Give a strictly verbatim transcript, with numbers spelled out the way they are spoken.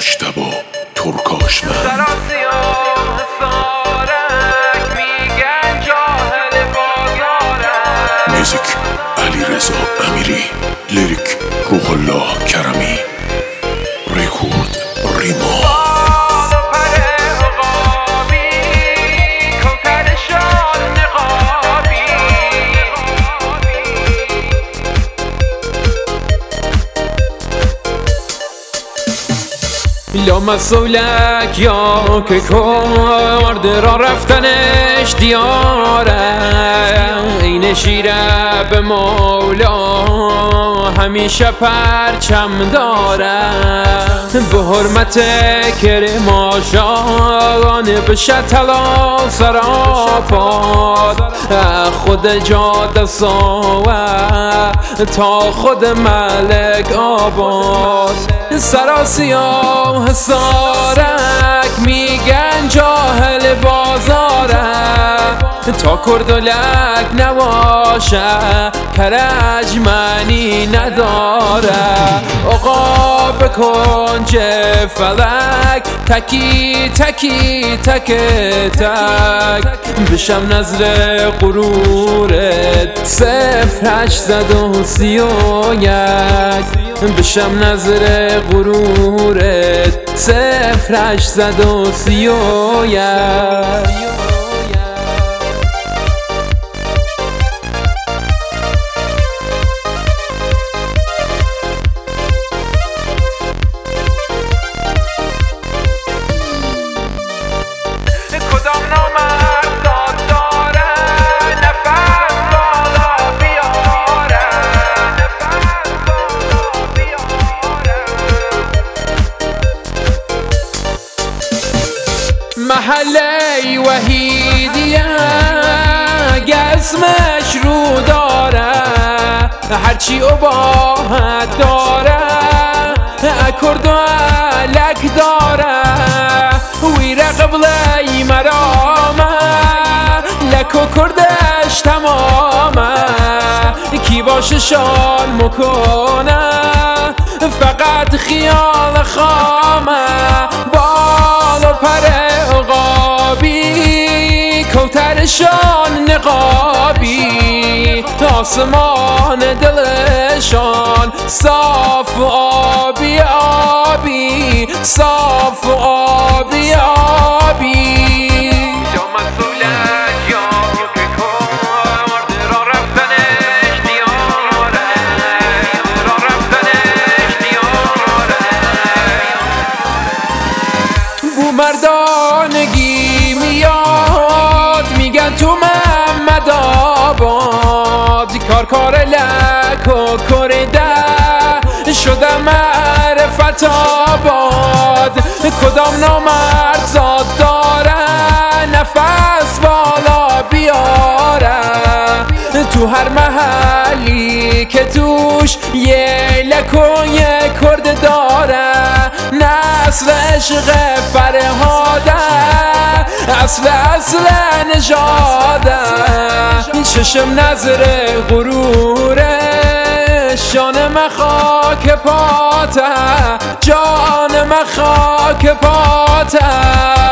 مجتبی ترکاشور. سراسیاه سارک میگن جاهل بازارک. موزیک علیرضا امیری، لیریک روح الله کرمی، ریکورد ریما. لا مسئولک یا که کرد را رفتنش دیاره، این شیره به مولا همیشه پرچم داره. به حرمت کرماشان بشه طلا سراپاد، خود جاده ساوه تا خود ملک آباد. سراسیاه سارک میگن جاهل بازاره، تا کردلک نباشه کرج معنی نداره. آقا به کنج فلک تکی تکی تک تک، بشم نظر غرورت صفر هشتصد و سی و یک. بشم نظر غرورت صفر هشتصد و سی و یک. کدام نامرد داد داره نفس بالا بیاره، نفس بالا بیاره. محله وحیدیه اسمش رو داره، هرچی اباحت داره کرد و علک داره. ویره قبل ای مرامه لک و کردش تمامه، کی باششان مکنه فقط خیال خامه. بال و پر عقابی کوترشان نقابی، آسمان دلشان صاف و آبی آبی، صاف و آبی آبی. یا مسئولک یا که کرد را رفتنش دیاره، را رفتنش دیاره. بو مردانگی میاد میگن تو محمد آباد، کار کار لک و کرده شده معرفت آباد. کدام نامرد زاد داره نفس بالا بیاره، تو هر محلی که توش یه لک و یه کرد داره. نسل عشق فرهاده اصل اصل نژاده، چشم نظر غروره جان من خاک پاته، جان من خاک پاته.